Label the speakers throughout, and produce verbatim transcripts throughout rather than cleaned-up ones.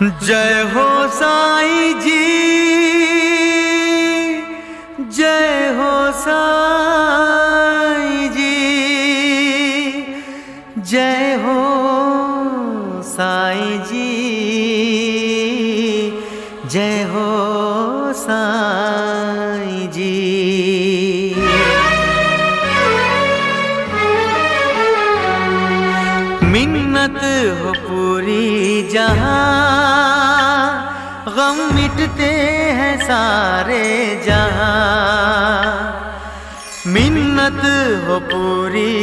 Speaker 1: जय हो साईं जी, जय हो साईं जी, जय हो साईं जी, जय हो साईं जी। मिन्नत हो पूरी जहां, गम मिटते हैं सारे जहां। मिन्नत हो पूरी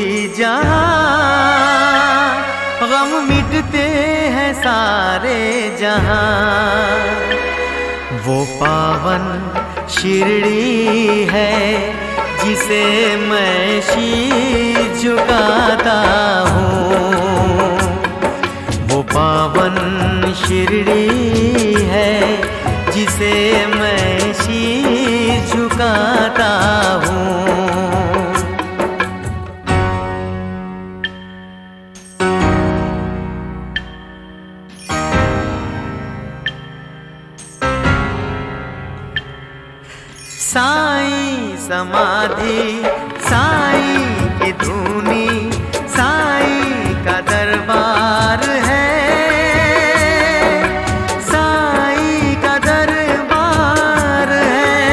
Speaker 1: जहां, गम मिटते हैं सारे जहां। वो पावन शिरडी है जिसे मैं शीश झुकाता हूँ। वो पावन शिरडी है जिसे मैं शीश झुकाता हूँ। साईं समाधि, साईं की धूनी, साईं का दरबार है। साईं का दरबार है।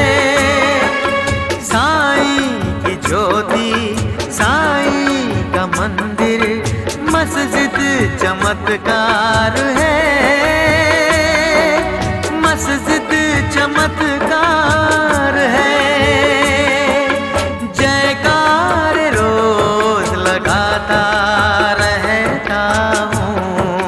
Speaker 1: साईं की ज्योति, साईं का मंदिर, मस्जिद चमत्कार है। मस्जिद चमत्कार है। जयकार रोज लगाता रहता हूँ।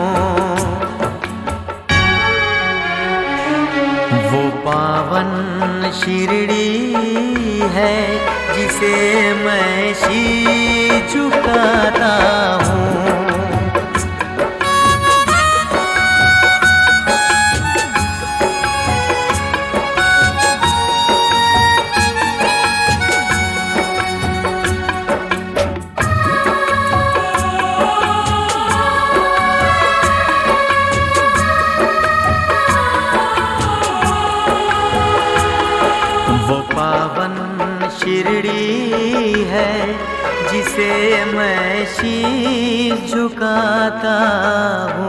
Speaker 1: वो पावन शिरडी है जिसे मैं शीश झुकाता हूँ। वो पावन शिरडी है जिसे मैं शीश झुकाता हूँ।